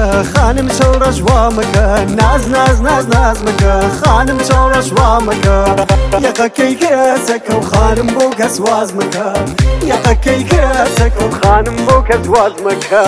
مکە خانم چاو ڕەشوا مەکە ناز ناز ناز ناز مەکە خانم چاو ڕەشوا مەکە یەقەکەی کەسەکە و خانم بۆ کەس واز مەکە یەقەکەی کەسەکە و خانم بۆ کەس واز مەکە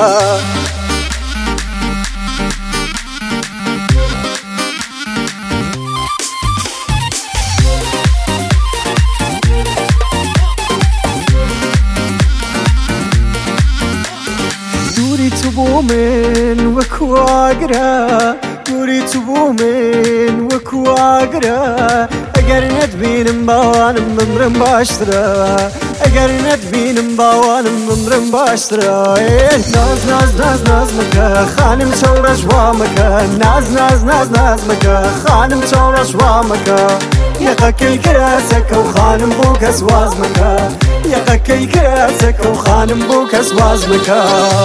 دووری تو بۆ من وەکو ئاگرە دووری تو بۆ من وەکو ئاگرە ئەگەر نەتبینم باوانم بمرم باشترە ئەگەر نەتبینم باوانم بمرم باشترە ناز ناز ناز ناز مەکە خانم چاو ڕەشوا مەکە ناز ناز ناز ناز مەکە خانم چاو ڕەشوا مەکە یەقەکەی کەسەکە و خانم بۆ کەس واز مەکە یەقەکەی کەسەکە و خانم بۆ کەس واز مەکە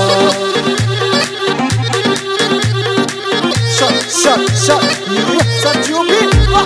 Shut, shut, you be.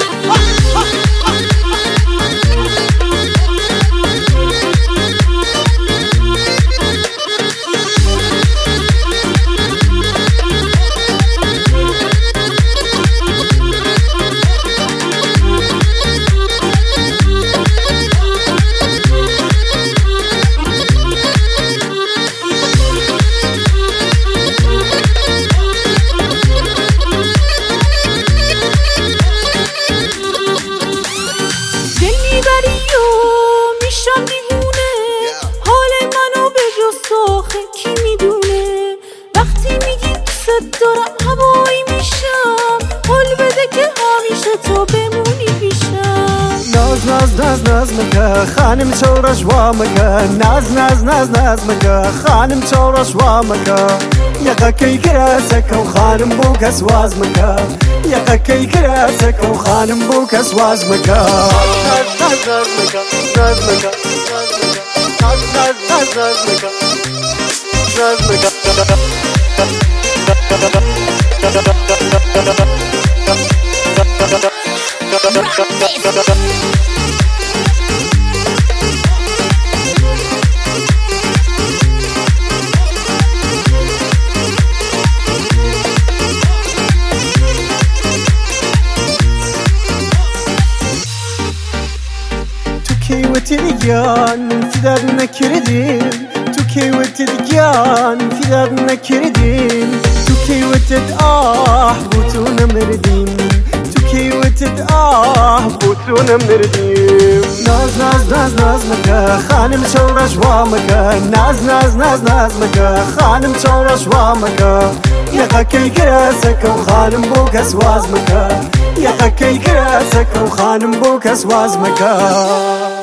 دارم هوایی میشم حال بده که همیشه تو بمونی پیشم ناز ناز ناز ناز مکه خانم چاو ڕەشوا مەکە ناز ناز ناز ناز مەکە خانم چاو ڕەشوا مەکە یەقەکەی کەسەکە و خانم بۆ کەس واز مەکە یەقەکەی کەسەکە و خانم بۆ کەس واز مەکە ناز ناز ناز مەکە ناز مەکە ناز ناز ناز ناز مەکە ناز مەکە وتلقان في دار نكردين توكي وتلقان في دار نكردين توكي بوتونا مردين توكي بوتونا مردين ناز ناز ناز ناز مكا خانم چاو ڕەشوا مەکە ناز ناز ناز ناز مەکە خانم چاو ڕەشوا مەکە یەقەکەی کەسەکە و خانم بۆ کەس واز مەکە یەقەکەی کەسەکە و خانم بۆ کەس واز مەکە